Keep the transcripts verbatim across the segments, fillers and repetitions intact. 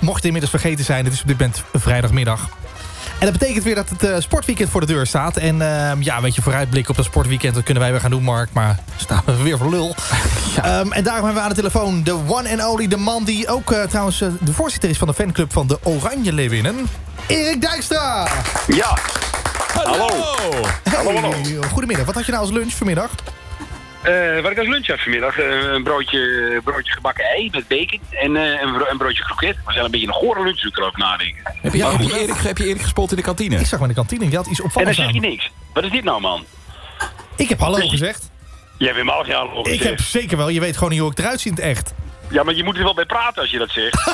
Mocht je inmiddels vergeten zijn, het is op dit moment vrijdagmiddag. En dat betekent weer dat het uh, sportweekend voor de deur staat. En uh, ja, weet je, vooruitblikken op dat sportweekend... dat kunnen wij weer gaan doen, Mark. Maar staan we weer voor lul. Ja. Um, en daarom hebben we aan de telefoon de one and only... de man die ook uh, trouwens uh, de voorzitter is van de fanclub van de Oranje Leeuwinnen. Erik Dijkstra! Ja. Hallo. Hey, hallo, hallo. Goedemiddag. Wat had je nou als lunch vanmiddag? Uh, wat ik als lunch had vanmiddag, uh, een broodje, broodje gebakken ei met bacon en uh, een, bro- een broodje kroket. Maar zijn een beetje een gore lunch, als ik erover nadenken. Heb je, heb, je Erik, heb je Erik gespot in de kantine? Ik zag maar in de kantine, je had iets En opvallends dan zeg aan. je niks. Wat is dit nou, man? Ik heb hallo gezegd. Jij hebt helemaal geen hallo gezegd. Ik heb zeker wel, je weet gewoon niet hoe ik eruit zie in het echt. Ja, maar je moet er wel bij praten als je dat zegt.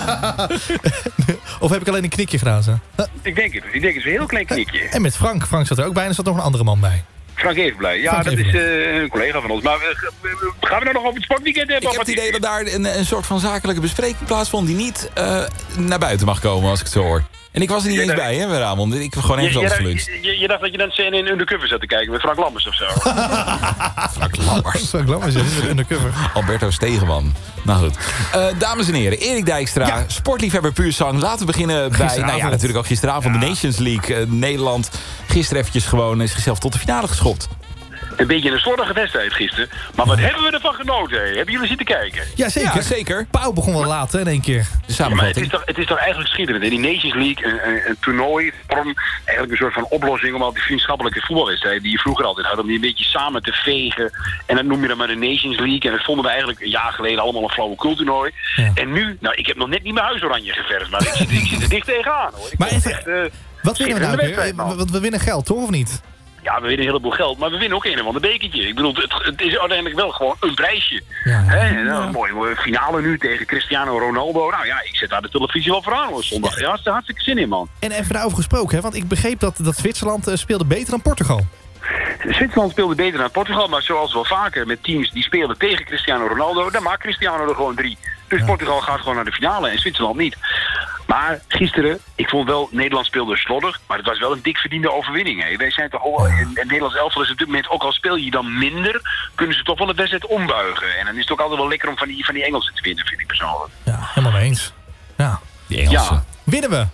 Of heb ik alleen een knikje grazen? Ik denk het. Ik denk het is een heel klein knikje. En met Frank. Frank zat er ook bij en er zat nog een andere man bij. Frank Evenblij. Ja, Frank dat Evenblij. is uh, een collega van ons. Maar uh, gaan we nou nog over het sportweekend hebben? Ik heb het idee dat daar een, een soort van zakelijke bespreking plaatsvond... die niet uh, naar buiten mag komen, als ik het zo hoor. En ik was er niet eens bij, hè, Ramon. Ik heb gewoon Je, even je, anders je, geluncht. je, je dacht dat je naar C N N Undercover zat te kijken met Frank Lammers of zo. Frank Lammers. Frank Lammers, ja, die is undercover. Alberto Stegeman. Nou goed. Uh, dames en heren, Erik Dijkstra, ja. Sportliefhebber puur zang. Laten we beginnen bij, nou ja, natuurlijk ook gisteravond, ja. de Nations League. Uh, Nederland gisteren eventjes gewoon is zichzelf tot de finale geschopt. Een beetje een slordige wedstrijd gisteren. Maar wat hebben we ervan genoten, hè? Hebben jullie zitten kijken? Ja, zeker. Ja, zeker. Pauw begon wel laat, hè, in één keer. De Ja, maar het, samenvatting. is toch, het is toch eigenlijk schitterend. Hè? Die Nations League, een, een, een toernooi, vorm, eigenlijk een soort van oplossing... om al die vriendschappelijke voetbalwedstrijden die je vroeger altijd had... om die een beetje samen te vegen. En dan noem je dan maar de Nations League. En dat vonden we eigenlijk een jaar geleden allemaal een flauwekultoernooi. Ja. En nu, nou, ik heb nog net niet mijn huis oranje geverfd... maar ik zit, ik zit er dicht tegenaan, hoor. Ik maar even, echt, uh, wat winnen we nou weer? Want we winnen geld, toch, of niet? Ja, we winnen een heleboel geld, maar we winnen ook een of ander bekertje. Ik bedoel, het, het is uiteindelijk wel gewoon een prijsje. Ja, Hè? ja. Nou, een mooie, mooie finale nu tegen Cristiano Ronaldo. Nou ja, ik zet daar de televisie wel voor aan hoor, zondag. Ja, daar hartstikke zin in, man. En even daarover gesproken, hè, want ik begreep dat, dat Zwitserland uh, speelde beter dan Portugal. Zwitserland speelde beter dan Portugal, maar zoals wel vaker met teams die spelen tegen Cristiano Ronaldo, dan maakt Cristiano er gewoon drie. Dus ja. Portugal gaat gewoon naar de finale en Zwitserland niet. Maar gisteren, ik vond wel, Nederland speelde slordig, maar het was wel een dik verdiende overwinning. Hè. Wij zijn toch al, in het Nederlands elftal is op dit moment, ook al speel je dan minder, kunnen ze toch wel de wedstrijd ombuigen. En dan is het ook altijd wel lekker om van die, van die Engelsen te winnen, vind ik persoonlijk. Ja, helemaal mee eens. Ja. Die Engelsen. Ja. Winnen we?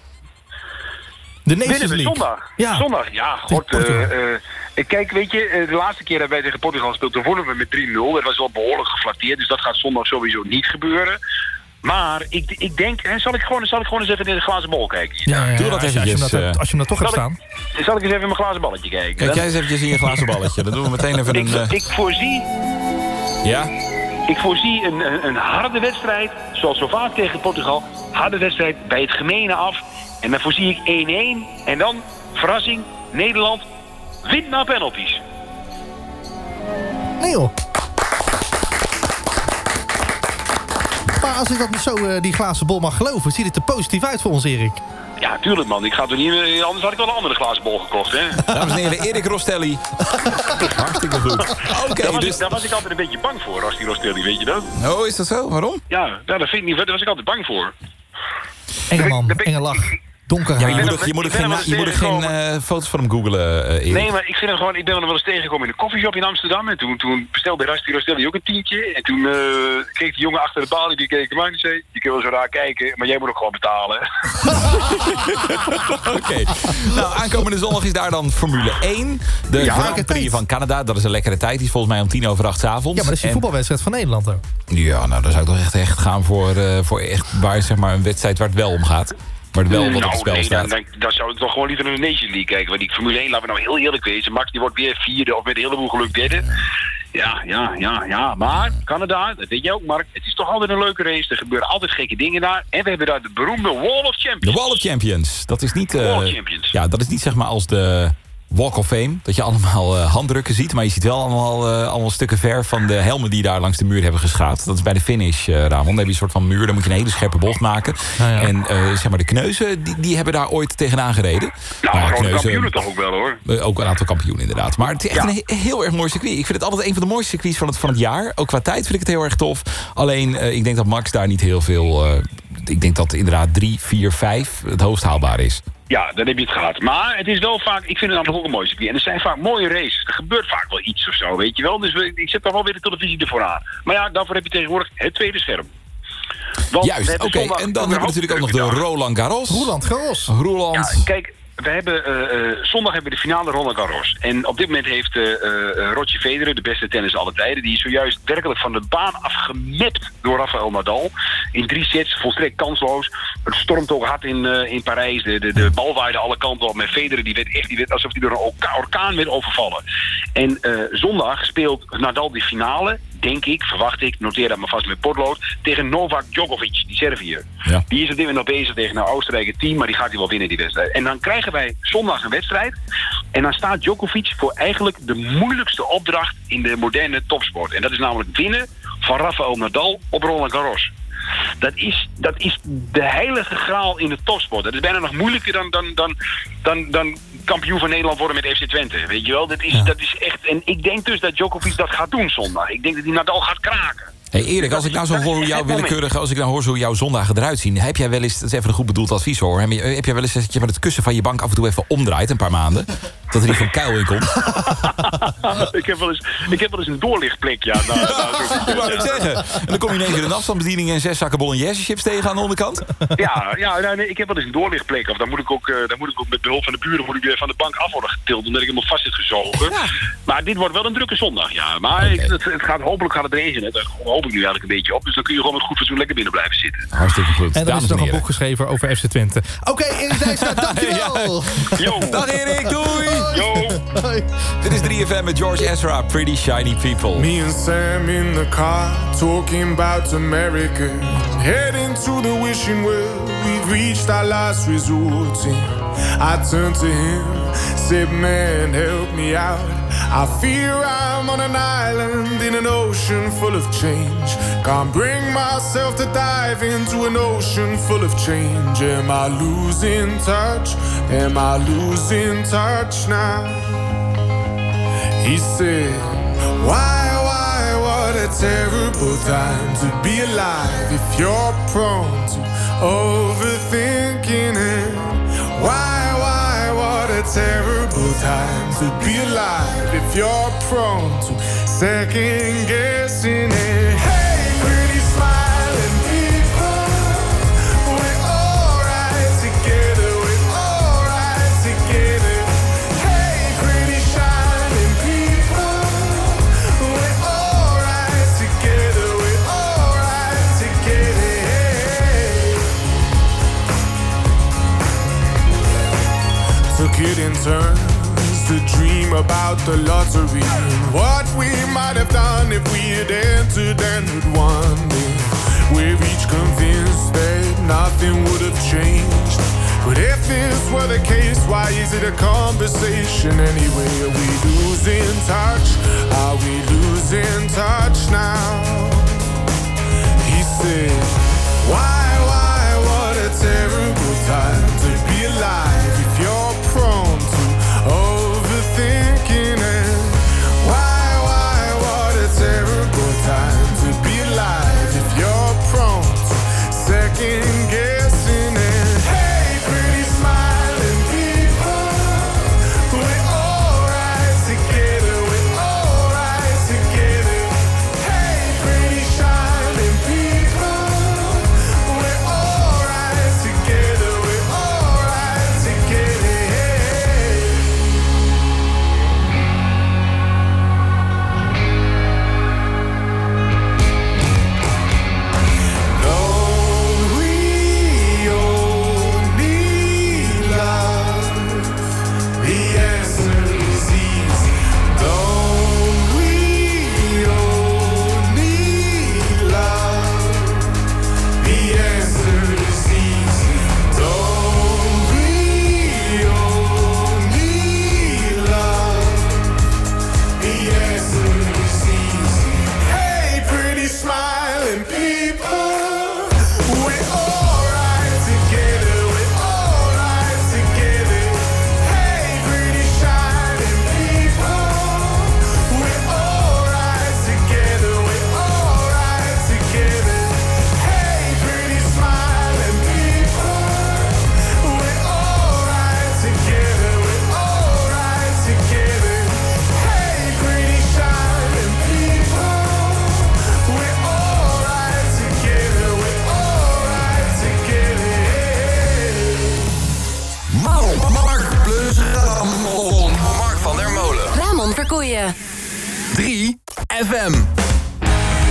De Nations Winnen we League. zondag. Ja. Zondag, ja. God, uh, uh, kijk, weet je, uh, de laatste keer dat wij tegen Portugal gespeeld, toen wonnen we met drie nul. Dat was wel behoorlijk geflatteerd, dus dat gaat zondag sowieso niet gebeuren. Maar ik, ik denk, hè, zal, ik gewoon, zal ik gewoon eens even in de glazen bol kijken? Ja, ja, Doe dat als, je, als, je eventjes, hem dat, uh, als je hem dat toch hebt staan. Ik, zal ik eens even in mijn glazen balletje kijken? Kijk jij eens eventjes in je glazen balletje. Dan doen we meteen even een... Ik, Uh... ik voorzie... Ja? Ik voorzie een, een, een harde wedstrijd, zoals zo vaak tegen Portugal. Harde wedstrijd bij het gemene af. En dan voorzie ik één-één. En dan, verrassing, Nederland wint na penalties. Nee joh. Maar als ik dat zo uh, die glazen bol mag geloven, ziet het er positief uit voor ons, Erik. Ja, tuurlijk man. Ik ga er niet, uh, anders had ik wel een andere glazen bol gekocht, hè. Dames en heren, Erik Rostelli. Hartstikke goed. Oké, okay, daar, dus... daar was ik altijd een beetje bang voor, als die Rostelli, weet je dat? Oh, is dat zo? Waarom? Ja, ja dat vind ik niet. Daar was ik altijd bang voor. Enge man, enge lach. Donker Ja, haar. je moet ook, je moet ook geen, je moet ook geen uh, foto's van hem googlen, uh, Erik. Nee, maar ik vind hem gewoon, ik ben er wel eens tegengekomen in een koffieshop in Amsterdam. En toen, toen bestelde Rasti Rostelli ook een tientje. En toen uh, kreeg die jongen achter de balie, die keek hem aan en zei, je kunt wel zo raar kijken, maar jij moet ook gewoon betalen. Oké. Okay. Nou, aankomende zondag is daar dan Formule één. De Ja, Grand Prix van Canada, dat is een lekkere tijd. Die is volgens mij om tien over acht 's avonds. Ja, maar dat is die en... voetbalwedstrijd van Nederland ook. Ja, nou, dan zou ik toch echt, echt gaan voor, uh, voor echt, waar, zeg maar, een wedstrijd waar het wel om gaat. Waar het wel wat nou, op het spel nee, staat. dan, dan, dan zou ik toch gewoon liever naar de Nations League kijken. Want die Formule één, laten we nou heel eerlijk wezen. Max die wordt weer vierde of met een heleboel geluk derde. Ja, ja, ja, ja. Maar Canada, dat weet je ook, Mark. Het is toch altijd een leuke race. Er gebeuren altijd gekke dingen daar. En we hebben daar de beroemde Wall of Champions. De Wall of Champions. Dat is niet... Uh, Wall of Champions. Ja, dat is niet zeg maar als de Walk of Fame. Dat je allemaal uh, handdrukken ziet. Maar je ziet wel allemaal, uh, allemaal stukken ver van de helmen die daar langs de muur hebben geschraapt. Dat is bij de finish, uh, Ramon. Dan heb je een soort van muur. Dan moet je een hele scherpe bocht maken. Ja, ja. En uh, zeg maar de Kneuzen, die, die hebben daar ooit tegenaan gereden. Nou, nou grote Kneuzen, kampioenen toch ook wel, hoor. Uh, ook een aantal kampioenen, inderdaad. Maar het is echt ja. een he- heel erg mooi circuit. Ik vind het altijd een van de mooiste circuits van het, van het jaar. Ook qua tijd vind ik het heel erg tof. Alleen, uh, ik denk dat Max daar niet heel veel... Uh, ik denk dat inderdaad drie, vier, vijf het hoogst haalbaar is. Ja, dan heb je het gehad. Maar het is wel vaak, ik vind het namelijk ook een mooi circuit. En er zijn vaak mooie races. Er gebeurt vaak wel iets of zo, weet je wel. Dus we, ik zet toch wel weer de televisie ervoor aan. Maar ja, daarvoor heb je tegenwoordig het tweede scherm. Want Juist, oké. Okay. En dan hebben we natuurlijk ook nog de Roland Garros. Roland Garros. Roland. Ja, kijk, we hebben, uh, uh, zondag hebben we de finale Roland Garros. En op dit moment heeft uh, uh, Roger Federer, de beste tennis aller tijden... die is zojuist werkelijk van de baan afgemapt door Rafael Nadal. In drie sets, volstrekt kansloos. Het stormt ook hard in, uh, in Parijs. De, de, de bal waaide alle kanten op. Met Federer, die werd echt die werd alsof hij door een orka- orkaan werd overvallen. En uh, zondag speelt Nadal de finale... denk ik, verwacht ik, noteer dat maar vast met potlood... tegen Novak Djokovic, die Serviër. Ja. Die is op dit moment nog bezig tegen een Oostenrijker team... maar die gaat hij wel winnen, die wedstrijd. En dan krijgen wij zondag een wedstrijd... en dan staat Djokovic voor eigenlijk de moeilijkste opdracht... in de moderne topsport. En dat is namelijk winnen van Rafael Nadal op Roland Garros. Dat is, dat is de heilige graal in de topsport. Dat is bijna nog moeilijker dan, dan, dan, dan, dan kampioen van Nederland worden met F C Twente. Weet je wel, dat is, ja. dat is echt... En ik denk dus dat Djokovic dat gaat doen zondag. Ik denk dat hij Nadal gaat kraken. Hey Erik, als ik nou zo hoor hoe jouw willekeurig, als ik nou hoor hoe jouw zondagen eruit zien, heb jij wel eens, dat is even een goed bedoeld advies hoor, heb, je, heb jij wel eens dat je met het kussen van je bank af en toe even omdraait een paar maanden, dat er niet van kuil in komt? ik, heb wel eens, ik heb wel eens een doorlichtplek, ja. Nou, nou, dat wou ik zeggen. En dan kom je ineens weer een afstandsbediening en zes zakken bolognese chips tegen aan de onderkant. Ja, ja nee, nee, ik heb wel eens een doorlichtplek. Of dan moet ik ook, uh, dan moet ik ook met behulp van de buren moet ik weer van de bank af worden getild, omdat ik helemaal vast zit gezogen. Ja. Maar dit wordt wel een drukke zondag, ja. Maar okay. ik, het, het gaat, hopelijk gaat het regenen. Dat hoop ik nu eigenlijk een beetje op. Dus dan kun je gewoon met goed fatsoen lekker binnen blijven zitten. Hartstikke goed. En dan is nog een boek geschreven over F C Twente. Oké, okay, Erik Dijkstra, dankjewel. Ja. Dag Erik, doei. Yo. Dit is drie F M met George Ezra, Pretty Shiny People. Me and Sam in the car, talking about America. Heading to the wishing well, we've reached our last resort. I turned to him, said man, help me out. I fear I'm on an island in an ocean full of change. Can't bring myself to dive into an ocean full of change. Am I losing touch? Am I losing touch now? He said, why, why, what a terrible time to be alive if you're prone to overthinking it. Why, why, what a terrible time to be alive if you're prone to second guessing it. Hey, pretty smiling people, we're alright together, we're alright together. Hey, pretty shining people, we're alright together, we're alright together. Took it in turns to dream about the lottery and what we might have done if we had entered and had won it. We're each convinced that nothing would have changed. But if this were the case, why is it a conversation anyway? Are we losing touch? Are we losing touch now? He said, why, why, what a terrible time to be alive if you're prone to overthinking it. Why, why, what a terrible time to be alive if you're prone to second guessing it. Hey, pretty smiling people, we're alright together, we're alright together. Hey, pretty shining people, Ramon, Mark van der Molen. Ramon Verkoeien. drie F M.